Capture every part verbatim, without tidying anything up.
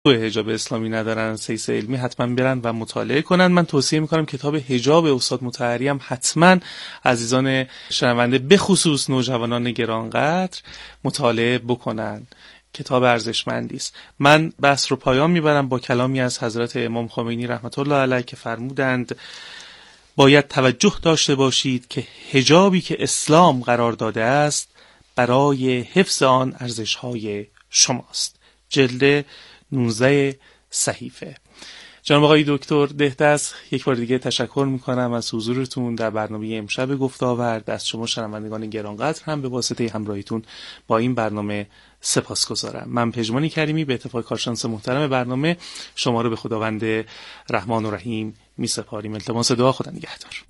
حجاب اسلامی ندارن، سیس علمی، حتما برن و مطالعه کنن. من توصیه میکنم کتاب حجاب استاد مطهری هم حتما عزیزان شنونده به خصوص نوجوانان گرانقدر مطالعه بکنن. کتاب ارزشمندی است. من بحث رو پایان میبرم با کلامی از حضرت امام خمینی رحمت الله علیه که فرمودند باید توجه داشته باشید که حجابی که اسلام قرار داده است برای حفظ آن ارزش‌های شماست. جلد نوزده صحیفه. جناب آقای دکتر دهدست، یک بار دیگه تشکر میکنم از حضورتون در برنامه امشب گفت‌وآورد. از شما شنوندگان گرانقدر هم به واسطه همراهیتون با این برنامه سپاسگزارم. من پژمان کریمی به اتفاق کارشناس محترم برنامه شما رو به خداوند رحمان و رحیم میسپاریم. التماس دعا، خدا نگهدار.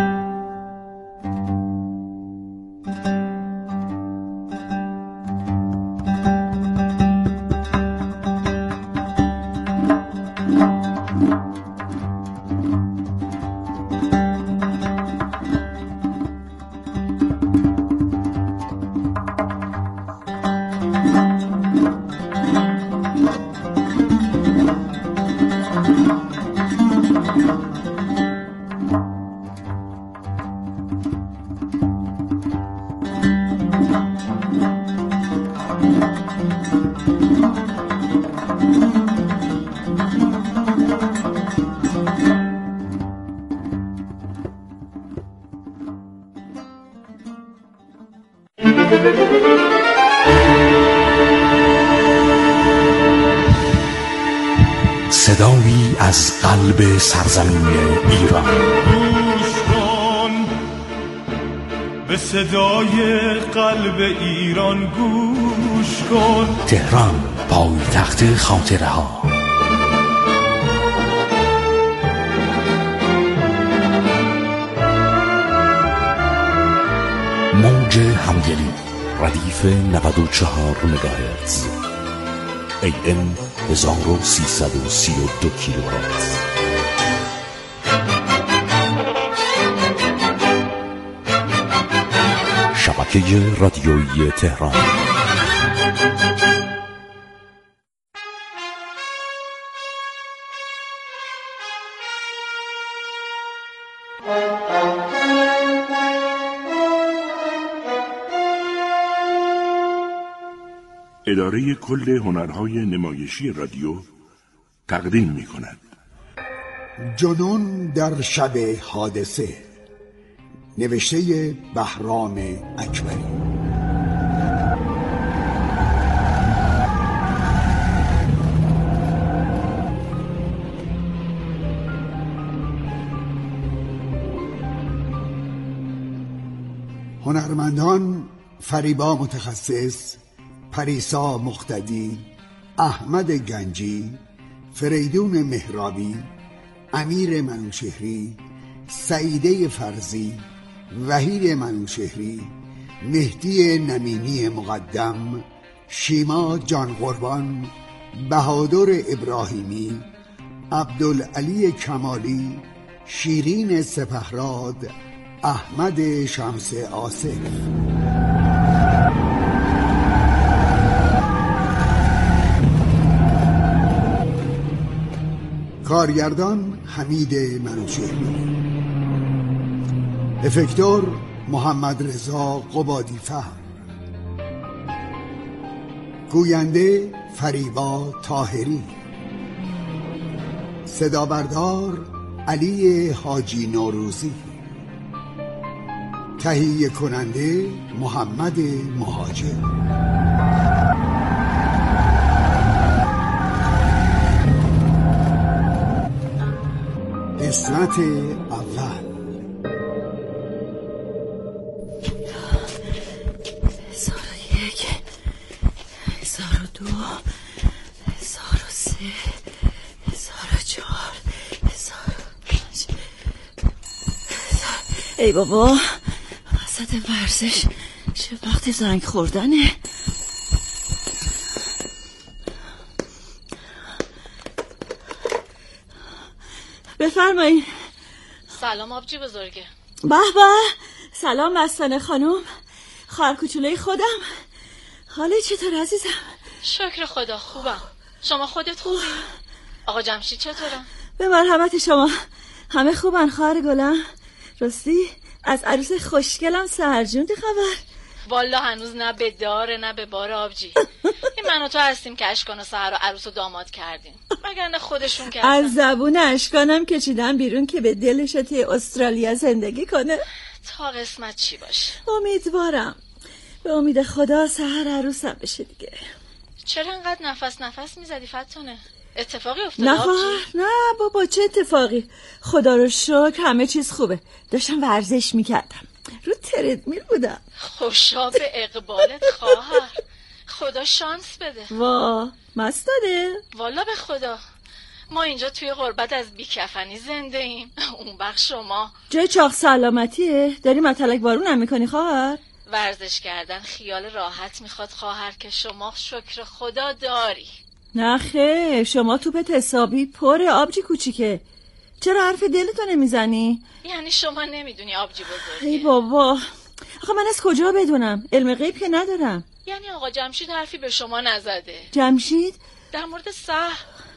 صدایی از قلب سرزمین ایران. گوش کن به صدای قلب ایران، گوش کن. تهران، پایتخت خاطره ها. موج همدلی، ردیف نود و چهار مگاهرتز، ای ام هزار و سیصد و سی و دو کیلوهرتز. شبکه رادیویی تهران. اداره کل هنرهای نمایشی رادیو تقدیم می کند جنون در شب حادثه، نوشته بهرام اکبری. هنرمندان: فریبا متخصص، پریسا مقتدی، احمد گنجی، فریدون مهرابی، امیر منوشهری، سعیده فرزی، وحید منوشهری، مهدی نمینی مقدم، شیما جان قربان، بهادر ابراهیمی، عبدالعلی کمالی، شیرین سپهراد، احمد شمس آصف. کارگردان: حمید منوشهری. افکتور: محمد رضا قبادی فهم. گوینده: فریبا طاهری. صدا بردار: علی حاجی نوروزی. تهیه کننده: محمد مهاجر. قسمت اول. هزار و یک، هزار و دو، هزار و سه، هزار و چهار، هزار و پنج. ای بابا، وسط ورزش چه وقت زنگ خوردنه؟ بفرمایید. سلام آبجی بزرگه. به به، سلام مستانه خانم، خواهر کوچولوی خودم. حالت چطور عزیزم؟ شکر خدا خوبم. شما خودت خوبی؟ آقا جمشید چطورن؟ به مرحمت شما. همه خوبن خواهر گلم. راستی از عروس خوشگلم سهرجون خبر؟ والا هنوز نه به داره نه به بار آبجی. این من و تو هستیم که اشکان و سهر و عروس و داماد کردیم، وگرنه خودشون کردن. از زبون اشکانم کشیدن بیرون که به دلش توی استرالیا زندگی کنه. تا قسمت چی باشه. امیدوارم. به امید خدا سهر عروسم بشه دیگه. چرا انقدر نفس نفس میزدی فتونه؟ اتفاقی افتاد؟ نه خواهر نه بابا، چه اتفاقی؟ خدا رو شکر همه چیز خوبه. داشتم ورزش میکردم، رو تردمیل بودم. خوشا به اقبالت خواهر، خدا شانس بده. وا مست داده؟ والا به خدا ما اینجا توی غربت از بیکفنی زنده ایم. اون بخش شما جای چاق سلامتیه؟ داری متلک بارونم میکنی خواهر؟ ورزش کردن خیال راحت میخواد خواهر، که شما شکر خدا داری. نه خیر، شما توپت حسابی پر آبجی کوچیکه. چرا حرف دلتو نمیزنی؟ یعنی شما نمیدونی آبجی بزرگه؟ ای بابا آخه من از کجا بدونم؟ علم غیب که ندارم. یعنی آقا جمشید حرفی به شما نزده؟ جمشید؟ در مورد سهر.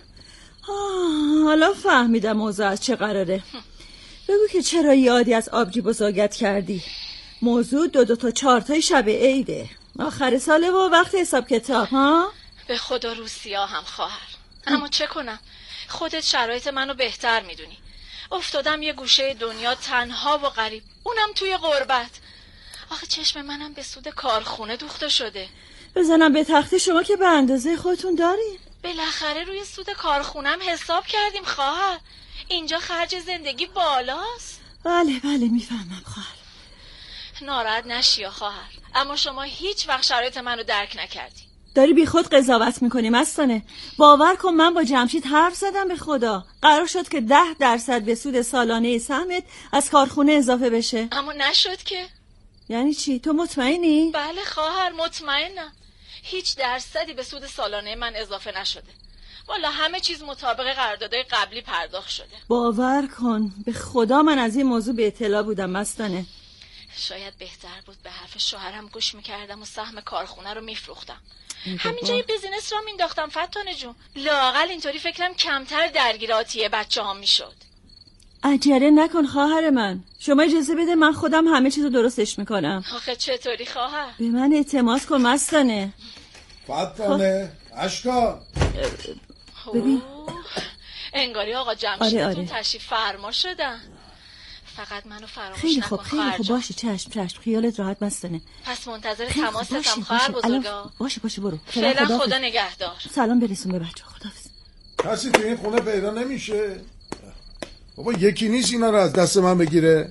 حالا فهمیدم موضوع از چه قراره. بگو که چرا یادی از آبجی بزرگت کردی؟ موضوع دو دو تا چهار تای شب عیده، آخر ساله و وقت حساب کتاب. ها به خدا روسیا هم خواهر، اما چه کنم؟ خودت شرایط منو بهتر میدونی. افتادم یه گوشه دنیا تنها و غریب، اونم توی غربت. آخه چشم منم به سود کارخونه دوخته شده. بزنم به تخت شما که به اندازه خودتون دارین. بالاخره روی سود کارخونم حساب کردیم خواهر. اینجا خرج زندگی بالاست. بله بله میفهمم خواهر. ناراحت نشی خواهر، اما شما هیچ وقت شرایط منو درک نکردی. داری بی خود قضاوت میکنی مستانه. باور کن من با جمشید حرف زدم، به خدا قرار شد که ده درصد به سود سالانه سهمت از کارخونه اضافه بشه، اما نشد که. یعنی چی؟ تو مطمئنی؟ بله خواهر مطمئنم. هیچ درصدی به سود سالانه من اضافه نشده. والا همه چیز مطابق قراردادهای قبلی پرداخت شده. باور کن به خدا من از این موضوع به اطلاع بودم مستانه. شاید بهتر بود به حرف شوهرم گوش میکردم و سهم کارخونه رو میفروختم. همینجا یه بیزینس را مینداختم فتانه جون. لااقل اینطوری فکرم کمتر درگیر آتیه بچه ها میشد. عجله نکن خواهر من، شما اجازه بده من خودم همه چیزو درستش میکنم. آخه چطوری خواهر؟ به من اعتماد کن مستانه. فتانه اشکان ببین انگاری آقا جمشیدتون آره آره. تشریف فرما شدن. فقط منو فراموش خیلی نکن خوب خیلی خوب. باشه چشم چشم، خیالت راحت مستانه. پس منتظر تماستم خواهر باشه. بزرگا. باشه باشه برو. فعلا خدا, خدا نگهدار. سلام برسون به بچه. خداحافظ. کسی تو این خونه پیدا نمیشه؟ بابا یکی نیست اینا رو از دست من بگیره.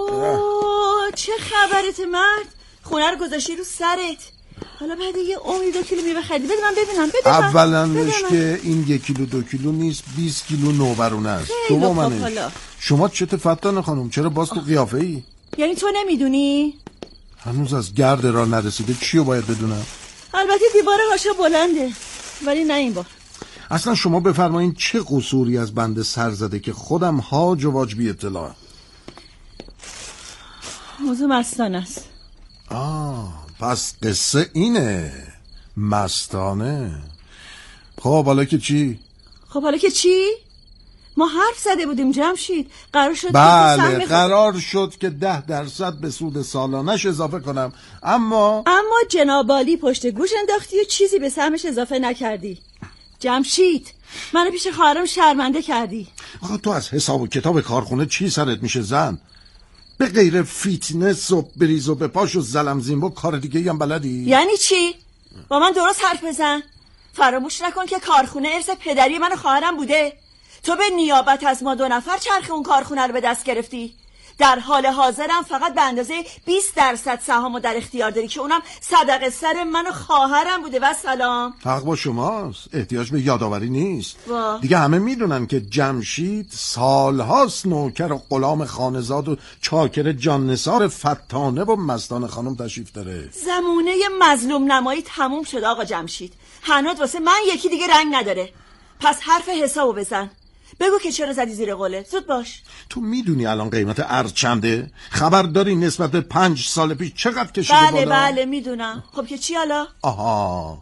اوه چه خبرت مرد؟ خونه رو گذاشتی رو سرت. حالا بعد یه عمری دو کیلو میوه خریدی. بده من ببینم. بده من. اولنش که این یک کیلو دو کیلو نیست، بیست کیلو نوبرونه است. دومنش شما چته فتانه خانم؟ چرا باز تو قیافه ای؟ یعنی تو نمیدونی؟ هنوز از گرد را نرسیده، چیو باید بدونم؟ البته دیوار هاشا بلنده، ولی نه این بار. اصلا شما بفرمایین چه قصوری از بنده سر زده که خودم هاج و واج بی اطلاع؟ موضوع مستانه است. آه پس قصه اینه، مستانه. خب حالا که چی؟ خب حالا که چی؟ ما حرف زده بودیم جمشید، قرار شد بله قرار شد که ده درصد به سود سالانش اضافه کنم، اما اما جنابالی پشت گوش انداختی و چیزی به سهمش اضافه نکردی. جمشید منو پیش خواهرم شرمنده کردی. آخه تو از حساب و کتاب کارخونه چی سرت میشه زن؟ به غیر فیتنس و بریز و به پاش و زلم زیمبو کار دیگه هم بلدی؟ یعنی چی؟ با من درست حرف بزن. فراموش نکن که کارخونه ارث پدری من و خواهرم بوده. تو به نیابت از ما دو نفر چرخ اون کارخونه رو به دست گرفتی. در حال حاضرم فقط به اندازه بیست درصد سهامو در اختیار داری که اونم صدقه سر من و خواهرم بوده. و سلام. حق با شماست، احتیاج به یادآوری نیست. با. دیگه همه میدونن که جمشید سالهاست نوکر و غلام خانزاد و چاکر جان نثار فتانه و مستانه خانم تشریف داره. زمونه مظلوم نمایی تموم شد آقا جمشید. هنوز واسه من یکی دیگه رنگ نداره. پس حرف حسابو بزن. بگو که چرا زدی زیر قوله. زود باش. تو میدونی الان قیمت ارز چنده؟ خبر داری نسبت به پنج سال پیش چقدر کشیده بله بالا؟ بله میدونم. خب که چی حالا؟ آها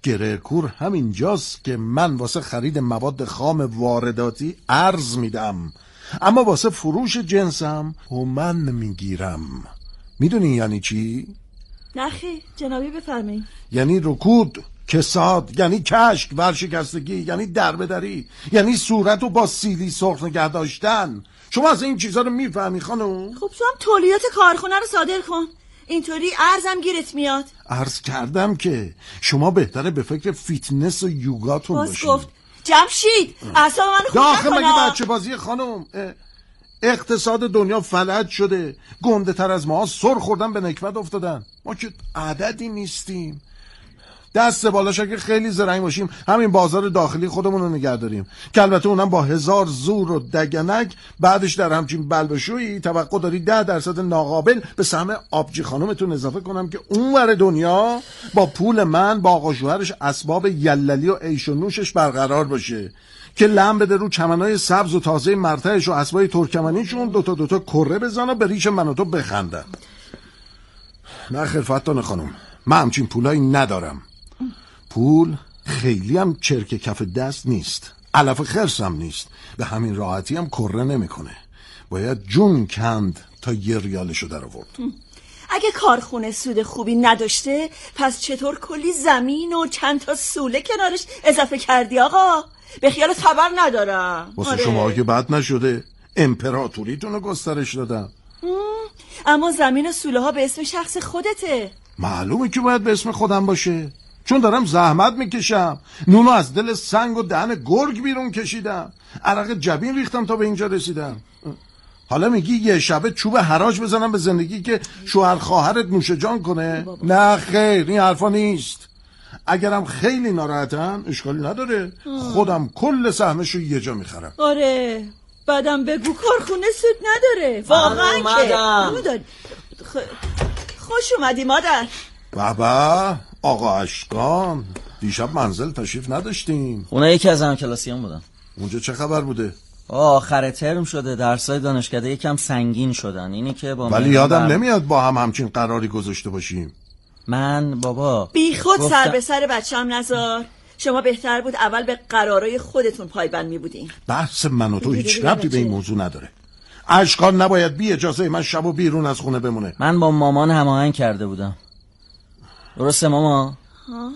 گره کور همینجاست که من واسه خرید مواد خام وارداتی ارز میدم، اما واسه فروش جنسم من میگیرم. میدونی یعنی چی؟ نخی جنابی بفرمایید. یعنی رکود، کساد، یعنی کشک، ورشکستگی، یعنی دربدری، یعنی صورت رو با سیلی سرخ نگه داشتن. شما از این چیزا رو میفهمی خانم؟ خب تو هم تولیات کارخونه رو صادر کن، اینطوری ارزم گیرت میاد. عرض کردم که شما بهتره به فکر فیتنس و یوگاتون باشید. باز گفت جمشید اعصاب من خوب داخل نکنه. مگه بچه بازی خانم؟ اقتصاد دنیا فلج شده، گنده تر از ما سر خوردن به نکبت افتادن. ما که عددی نیستیم. دست بالاش اگه خیلی زرنگ باشیم همین بازار داخلی خودمون رو نگه داریم که البته اونم با هزار زور و دگنک. بعدش در همچین بلبشویی توقع داری ده درصد ناقابل به سهم آبجی خانومتون اضافه کنم که اون ور دنیا با پول من با آقا شوهرش اسباب یللی و عیش و نوشش برقرار باشه که لم بده رو چمنای سبز و تازه مرتعش و اسبای ترکمنیشون دوتا دوتا کره بزن و به ریش من و تو بخندن. نه خیر فتانه خانم، من همچین پولایی ندارم. پول خیلی هم چرک کف دست نیست، علف خرسم نیست، به همین راحتی هم کره نمیکنه. باید جون کند تا یه ریالشو در آورد. اگه کارخونه سود خوبی نداشته پس چطور کلی زمین و چند تا سوله کنارش اضافه کردی آقا؟ به خیالت خبر ندارم. واسه آره. شما که بد نشده، امپراتوریتون رو گسترش دادم. اما زمین و سوله ها به اسم شخص خودته. معلومه که باید به اسم خودم باشه، چون دارم زحمت میکشم، نونو از دل سنگ و دهن گرگ بیرون کشیدم، عرق جبین ریختم تا به اینجا رسیدم. حالا میگی یه شبه چوب حراج بزنم به زندگی که شوهر خواهرت نوش جان کنه؟ نه خیر، این حرفا نیست. اگرم خیلی ناراحتن اشکالی نداره، خودم کل سهمشو یه جا میخرم. آره بعدم بگو کارخونه سود نداره. واقعا که خوش اومدی مادر. بابا آقا اشکان، دیشب منزل تشریف نداشتیم. خونه یکی از همکلاسیام بودن. اونجا چه خبر بوده؟ آخر ترم شده، درسای دانشکده یکم سنگین شدن. اینی که با ولی یادم بر... نمیاد با هم همچین قراری گذاشته باشیم. من بابا بی خود گفتم... سر به سر بچه‌ام نذار. شما بهتر بود اول به قرارای خودتون پایبند می بودین. بحث من و تو هیچ ربطی به این موضوع نداره. اشکان نباید بی اجازه من شبو بیرون از خونه بمونه. من با مامان هماهنگ کرده بودم. درسته ماما؟ ها؟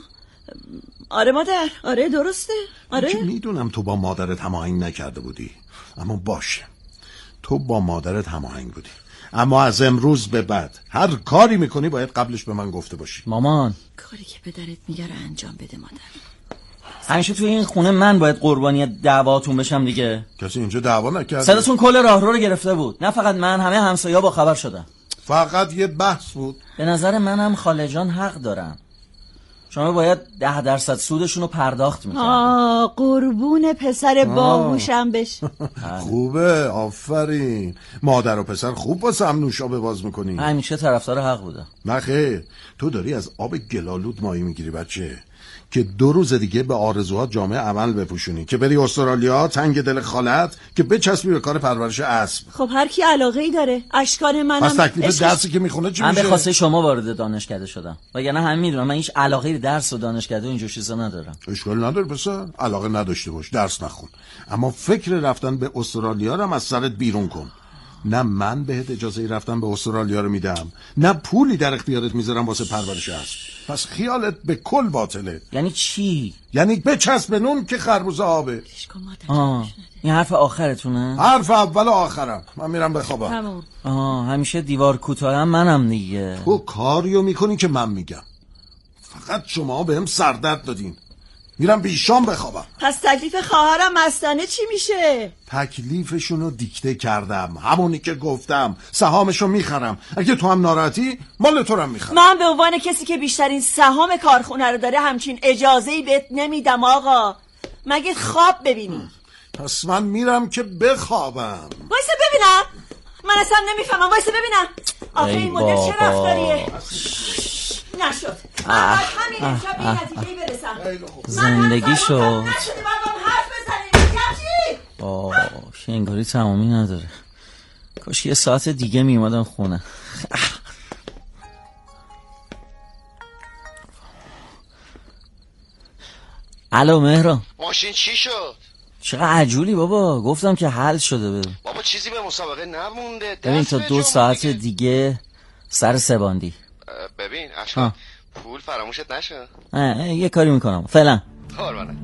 آره مادر، آره درسته. آره میدونم تو با مادرت هماهنگ نکرده بودی، اما باشه، تو با مادرت هماهنگ بودی، اما از امروز به بعد هر کاری میکنی باید قبلش به من گفته باشی. مامان کاری که پدرت میگه رو انجام بده مادر. همیشه توی این خونه من باید قربانی دعواتون بشم دیگه. کسی اینجا دعوا نکرده. صداتون کل راهرو رو گرفته بود. نه فقط من، همه همسایه‌ها با خبر شدن. فقط یه بحث بود. به نظر منم خاله جان حق دارن. شما باید ده درصد سودشون رو پرداخت میکنید. آه قربون پسر باهوشم بش. خوبه، آفرین. مادر و پسر خوب واسه هم نوشابه باز میکنی. همیشه طرفدار حق بوده. نه خیر، تو داری از آب گلالود ماهی میگیری بچه، که دو روز دیگه به آرزوها جامعه عمل بپوشونی، که بری استرالیا تنگ دل خالت، که بچسبی به کار پرورش اسب. خب هر کی علاقه ای داره. اشکان منم. پس تکلیف درسی که میخونه چی من میشه؟ من به خواسته شما وارد دانشکده شدم، وگرنه همه میدونم من هیچ علاقه به درس و دانشکده و اینجور چیزا ندارم. اشکال نداره پسر، علاقه نداشته باش، درس نخون، اما فکر رفتن به استرالیا رو از سرت بیرون کن. نه من بهت اجازه رفتن به استرالیا رو میدم، نه پولی در اختیارت میذارم واسه پرورش اسب. پس خیالت به کل باطله. یعنی چی؟ یعنی بچسب به نون که خربوزه آبه. آه این حرف آخرتونه؟ حرف اول و آخرم. من میرم بخوابم. تمام. آه همیشه دیوار کوتاهم منم دیگه. تو کاریو میکنی که من میگم، فقط شما بهم سردرد دادین. میرم بیشام بخوابم. پس تکلیف خواهرم مستانه چی میشه؟ تکلیفشونو دیکته کردم، همونی که گفتم، سهامشو میخرم. اگه تو هم ناراحتی مال تو هم میخرم. من به عنوان کسی که بیشترین سهام کارخونه رو داره همچین اجازه‌ای بهت نمیدم آقا، مگه خواب ببینی. پس من میرم که بخوابم. وایسا ببینم، من اصلا نمیفهمم. وایسا ببینم آخه این مدل چه رفتاریه. نشد من همین امشب به نتیجه برسم. زندگی شد. نشده باید حرف بزنیم. یکی آه شنگاری تمامی نداره. کاش یه ساعت دیگه میومدم خونه. الو مهران، ماشین چی شد؟ چقدر عجولی بابا، گفتم که حل شده. بده بابا چیزی به مسابقه نمونده. ببین تا دو ساعت دیگه. دیگه سر سباندی. ببین اشکان پول فراموشت نشه. یه کاری میکنم فعلا. قربانه.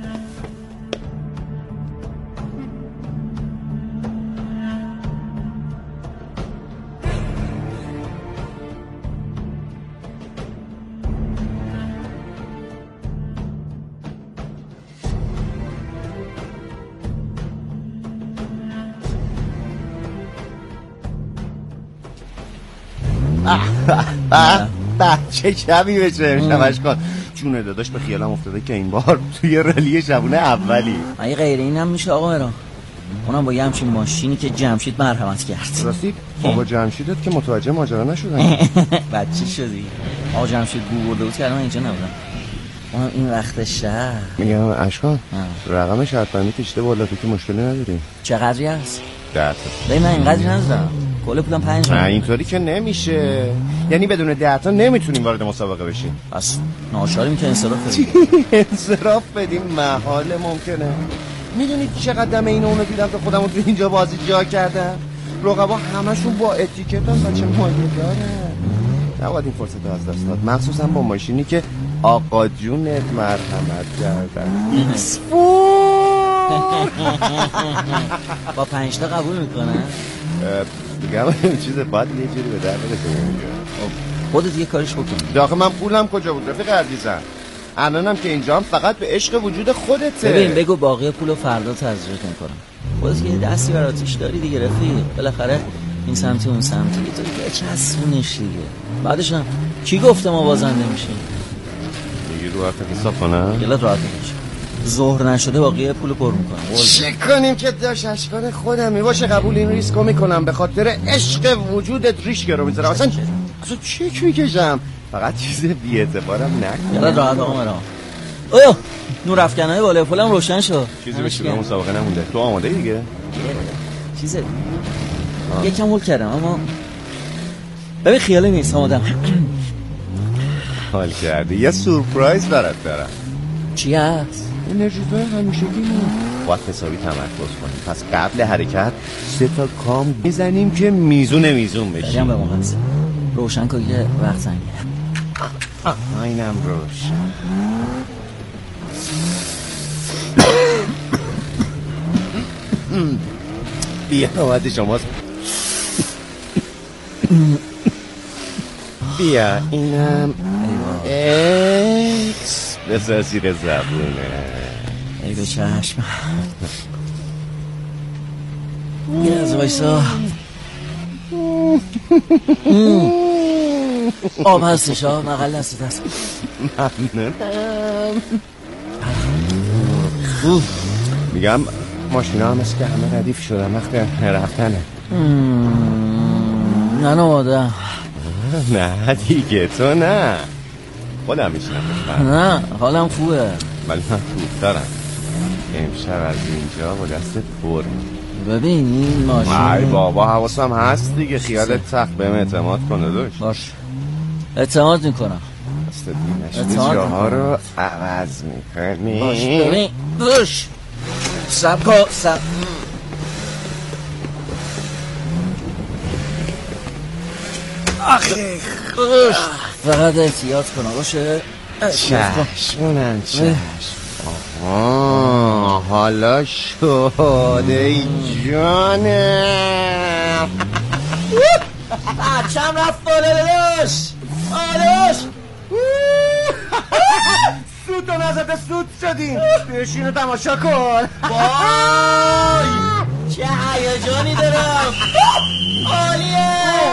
به چه شبی بشه امشبش کن جونه داداش. به خیالم افتاده که این بار توی رلی شبونه اولی. مگه غیر این هم میشه آقا مهران؟ اونم با یه همچین ماشینی که جمشید مرحمت کرد. راستی بابا جمشیدت که متوجه ماجرا نشدن. بچه شدی آقا جمشید بو برده بود که الان اینجا نبودم. اونم این وقت شهر. میگم اشکان رقم شرط بندی کشیده بالا، تو که مشکلی نداری. چقدری هست؟ ده تا. ببین من اینقدری ندارم، کل پولم پنج. نه اینطوری که نمیشه، یعنی بدون ده تا نمیتونیم وارد مسابقه بشیم. پس ناچاریم که انصراف بدیم. انصراف بدیم محال ممکنه. میدونید چقدر دم این اونو دیدم که خودمو تو اینجا بازی جا کردم. رقبا همشون با اتیکتن و چه مایه داره. نباید این فرصت از دست داد، مخصوصا با ماشینی که آقا جونت مرحمت کردن. ایکس فور با پنج تا قبول میکنن؟ دیگه این چیز باید یه جوری به در برسه. خودت یه کاریش بکن. داخل من پولم کجا بود رفیق عزیزم؟ الانم که اینجام فقط به عشق وجود خودته. ببین بگو باقی پولو فردا تزریق میکنم. خودت یه دستی براتیش داری دیگه رفیق. بالاخره این سمتی اون سمتی یه طوری که چسبونش دیگه. بعدش هم کی گفته ما بازنده میشیم؟ دیگه رو حرف حساب کنم؟ گلت راحت باشه. ظهر نشده باقی پولو پر میکنم. چه کنیم که داش اشکان خودم میباشه قبول این ریسکو میکنم به خاطر عشق وجودت ریسک رو میذارم. اصلا اصلا چک میکشم، فقط چیز بی اعتبارم نکن. گلت راحت آقا مرا. اوه نور افکنای بالای پولم روشن شد. چیزی به شروع مسابقه نمونده. تو آماده دیگه؟ چیزه یکم هول کردم اما ببین خیالی نیست. آمادم. حال کردی. یه سورپرایز برات دارم. چی هست؟ انرژی‌های همیشگی باید حسابی تمرکز کنیم. پس قبل حرکت سه تا کام میزنیم که میزون میزون بشیم. بریم به موقع هست. روشن کن که وقت زنگه. اینم روشن. بیا نوبت شماست. بیا اینم ایکس بسر زیر زبونه. ای به چشم. یه از وایسا. آب هستش ها مقل هستید هست. ممنونم. میگم ماشینا هم هست که همه ردیف شدن وقتی رفتنه. نه نماده. نه دیگه تو نه خودم میشنم. نه حالم خوبه ولی من خوب دارم. امشب از اینجا با دست پر. ببین این ماشین ای بابا حواسم هست دیگه. خیالت سخت بهم اعتماد کنه داشت. باش اعتماد میکنم. دست دینش جاها رو عوض میکنی. باش ببین دوش سب کن سب آخه دوش فقط احتیاط کنم باشه. چشمونم چشم. آها حالا شد ای جانم. بچم رفت بالا داداش آداش. سود و نزده سود شدیم. بشین و تماشا کن. وای چه هیجانی دارم. عالیه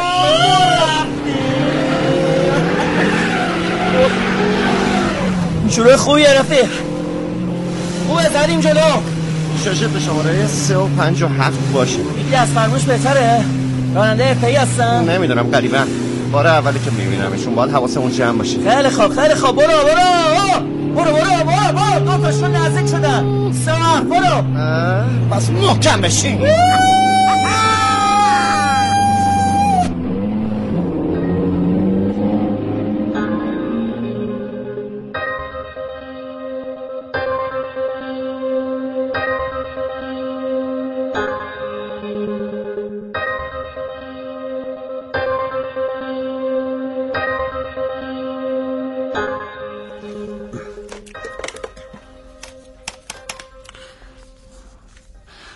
شروع خوبیه رفیق. خوبه زدیم جلو. شاشه به شماره سه و پنج و هفت باشه. یکی از فرموش بهتره. راننده ارتایی هستن. نمیدونم قریبا باره اولی که میبینمشون باید حواسمون جمع باشه. خیلی خواب خیلی خواب. برو برو برو برو برو برو دو تاشون نزدیک شدن. سه برو پس محکم بشین.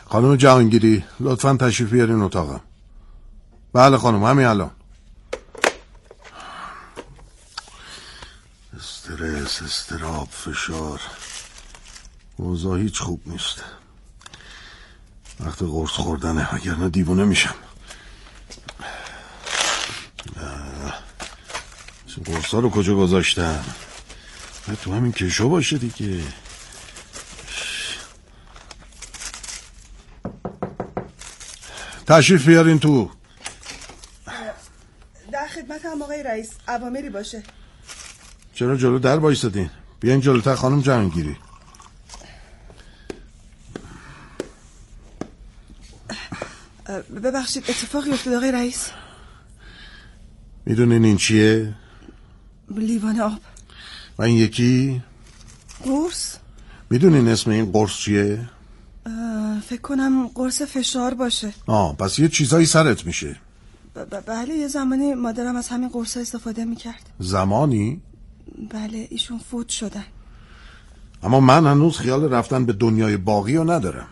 خانم جهانگیری لطفاً تشریف بیارین اتاقم. بله خانم، همین الان. استرس، استراب، فشار، اوضاع هیچ خوب نیست. وقت قرص خوردنه، وگرنه دیوونه میشم. قرصا رو کجا گذاشتم؟ تو همین کشو باشه دیگه. تشریف بیارین تو. در خدمت هم آقای رئیس، اوامری باشه. چرا جلو در بایستدین؟ بیاین جلوتر خانم جهانگیری. ببخشید اتفاقی افتاد آقای رئیس. میدونین این چیه؟ لیوان آب. و این یکی؟ قرص. میدونین اسم این قرص چیه؟ فکر کنم قرص فشار باشه. آه پس یه چیزایی سرت میشه. ب- بله یه زمانی مادرم از همین قرص استفاده میکرد. زمانی؟ بله ایشون فوت شدن. اما من هنوز خیال رفتن به دنیای باقی رو ندارم.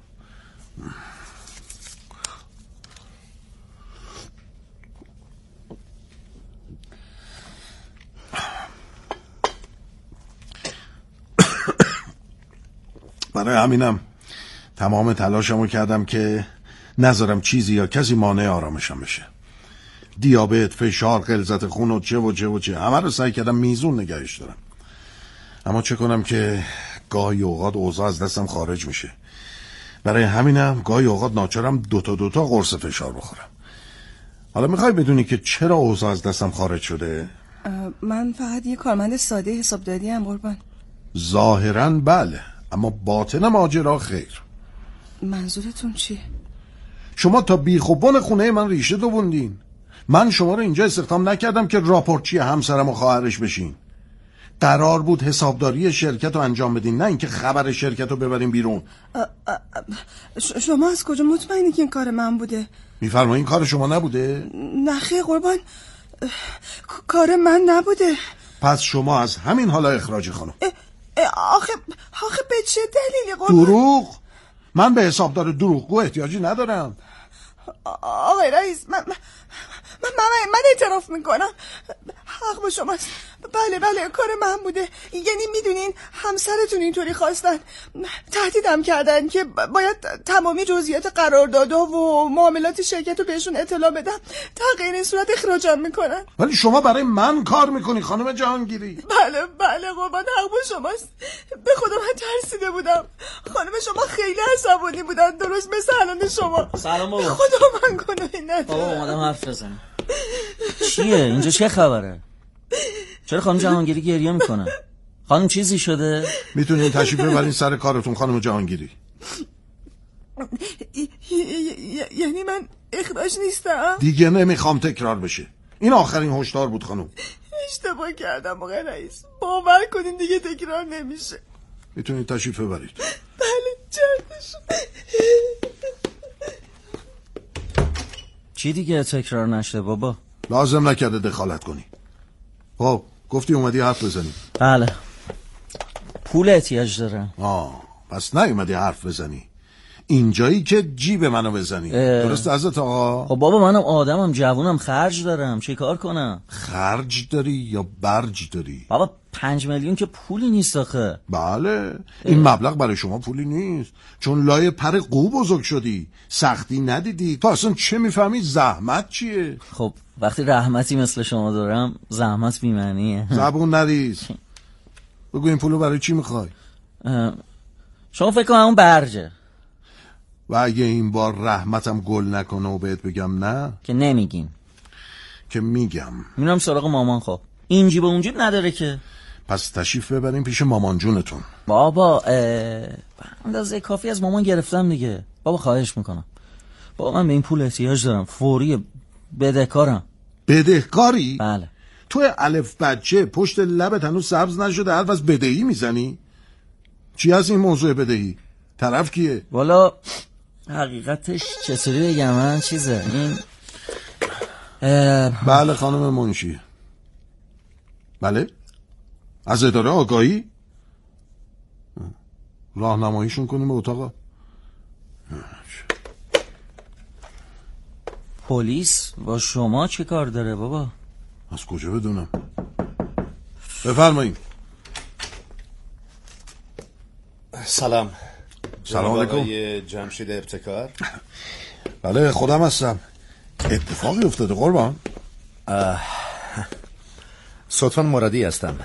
برای همینم تمام تلاشمو کردم که نذارم چیزی یا کسی مانع آرامشم بشه. دیابت، فشار، غلظت خون و چه و چه و چه همه رو سعی کردم میزون نگهش دارم. اما چه کنم که گاهی اوقات اوضاع از دستم خارج میشه. برای همینم گاهی اوقات ناچارم دوتا دوتا قرص فشار بخورم. حالا میخوای بدونی که چرا اوضاع از دستم خارج شده؟ من فقط یه کارمند ساده حسابداری ام قربان. ظاهراً بله، اما باطن ماجرا خیر. منظورتون چیه؟ شما تا بیخ و بن خونه من ریشه دووندین. من شما رو اینجا استخدام نکردم که راپورتچی همسرم و خواهرش بشین. قرار بود حسابداری شرکت رو انجام بدین، نه اینکه خبر شرکت رو ببرین بیرون. ا ا ا شما از کجا مطمئنی که این کار من بوده؟ میفرمایین کار شما نبوده؟ نخیر قربان، کار من نبوده. پس شما از همین حالا اخراجی خانم. آخه آخه به چه دلیلی قربان؟ دروغ؟ من به حسابدار دروغگو احتیاجی ندارم. آقای رئیس من من من, من اعتراف میکنم، حق با شماست. بله بله کار من بوده. یعنی میدونین همسرتون اینطوری خواستن، تهدیدم کردن که باید تمامی جزئیات قراردادها و معاملات شرکت رو بهشون اطلاع بدم، تا غیر این صورت اخراجم میکنن. ولی شما برای من کار میکنی خانم جهانگیری. بله بله قربان، حق با شماست. به خدا من ترسیده بودم. خانم شما خیلی عصبانی بودن، درست مثل الان شما. سلام بابا. خدا من گناهی ندارم. بابا اومدم حرف بزنم. چیه اینجا؟ چه خبره؟ چرا خانم جهانگیری گریه میکنه؟ خانم چیزی شده؟ میتونین تشریف ببرین سر کارتون خانم جهانگیری. یعنی من اخراج نیستم؟ دیگه نمیخوام تکرار بشه. این آخرین هشدار بود خانم. اشتباه کردم آقای رئیس، باور کنین دیگه تکرار نمیشه. میتونین تشریف ببرید. بله چندش. چی دیگه تکرار نشه بابا؟ لازم نکرده دخالت کنی. خب گفتی اومدی حرف بزنی. بله پول احتیاج دارم. آه پس نیومدی حرف بزنی، اینجایی که جیب منو بزنی. درست حضرت آقا؟ خب بابا منم آدمم، جوونم، خرج دارم، چه کار کنم؟ خرج داری یا برج داری؟ بابا پنج میلیون که پولی نیست آخه. بله این مبلغ برای شما پولی نیست، چون لای پر قو بزرگ شدی، سختی ندیدی، تو اصلا چه میفهمی زحمت چیه؟ خب وقتی رحمتی مثل شما دارم زحمت بی‌معنیه. زبون نریز. بگو این پولو برای چی میخوای؟ شما فکر کنم همون برجه. و اگه این بار رحمتم گل نکنه و بهت بگم نه؟ که نمیگین. که میگم. میرم سراغ مامان. خب این جیب و اون جیب نداره که. پس تشریف ببریم پیش مامان جونتون. بابا اندازه کافی از مامان گرفتم دیگه. بابا خواهش میکنم، بابا من به این پول احتیاج دارم، فوری، بدهکارم. بدهکاری؟ بله. تو الف بچه پشت لبت هنوز سبز نشده حرف از بدهی میزنی؟ چی از این موضوع بدهی؟ طرف کیه؟ والا حقیقتش چطوری بگم من چیزه این اه... بله خانم منشی. بله از اداره آگاهی راهنماییشون کنیم به اتاق. پلیس با شما چه کار داره بابا؟ از کجا بدونم؟ بفرمایید. سلام. سلام علیکم. آقای جمشید ابتکار. بله خودم هستم. اتفاقی افتاده قربان؟ سلطان مرادی هستم.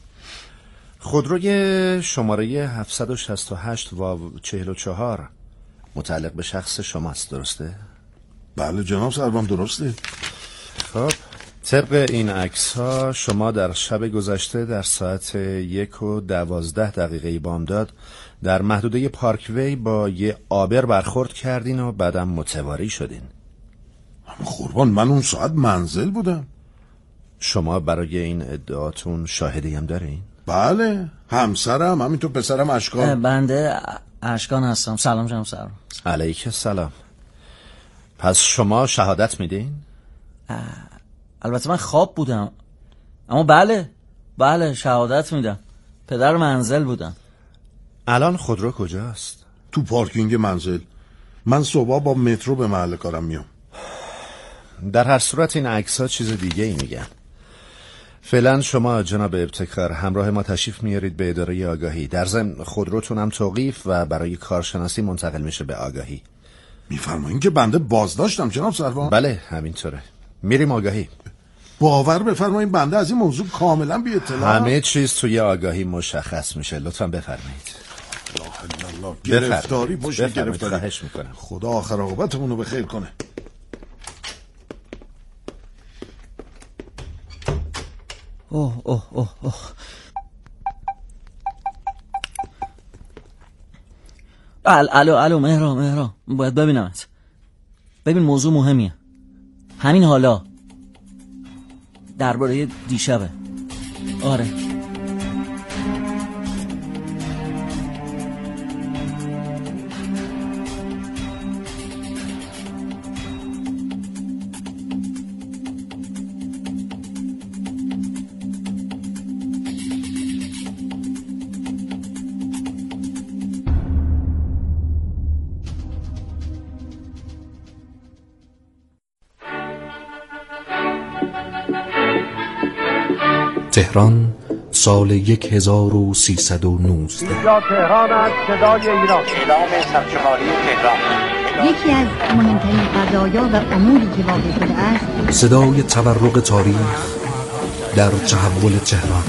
خودروی شماره هفتصد و شصت و هشت واو چهل و چهار متعلق به شخص شماست، درسته؟ بله جناب سروان درسته. خب طبق این عکس ها شما در شب گذشته در ساعت یک و دوازده دقیقه بامداد در محدوده پارکوی با یه آبر برخورد کردین و بعدم متواری شدین. اما قربان من اون ساعت منزل بودم. شما برای این ادعاتون شاهدی هم دارین؟ بله همسرم، همینطور پسرم اشکان. بنده اشکان هستم. سلام جناب سروان. علیک سلام. پس شما شهادت میدین؟ البته من خواب بودم، اما بله بله شهادت میدم. پدر منزل بودم. الان خودرو کجاست؟ تو پارکینگ منزل. من صبح با مترو به محل کارم میام. در هر صورت این عکس‌ها چیز دیگه ای میگن. فعلا شما جناب ابتکار همراه ما تشریف میارید به اداره آگاهی. در ضمن خودروتون هم توقیف و برای کارشناسی منتقل میشه به آگاهی. میفرمایین که بنده بازداشتم جناب سروان؟ بله همینطوره. میریم آگاهی. باور بفرمایید بنده از این موضوع کاملا بی اطلاع. همه چیز توی آگاهی مشخص میشه. لطفا بفرمایید. الله الله گرفتاری پشت گرفتاری. خواهش میکنم. خدا آخر عاقبتمون رو به خیر کنه. اوه اوه اوه اوه ال الو الو مهران مهران باید ببینمت. ببین موضوع مهمیه. همین حالا درباره دیشبه. آره تهران سال یک هزار و سیصد و نوزده. اینجا تهران است، صدای ایران. اعلام سرشماری تهران. یکی از مهمترین قضایا و اموری که واقع شده است صدای تورق تاریخ در تحول تهران.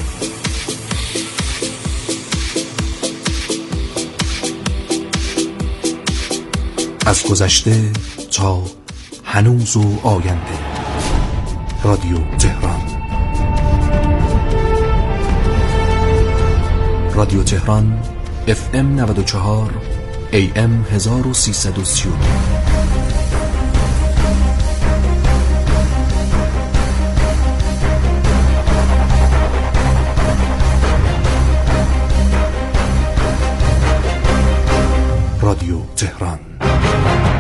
از گذشته تا هنوز و آینده. رادیو تهران. رادیو تهران اف ام نود و چهار ای ام هزار و سیصد و سی و نه. رادیو تهران.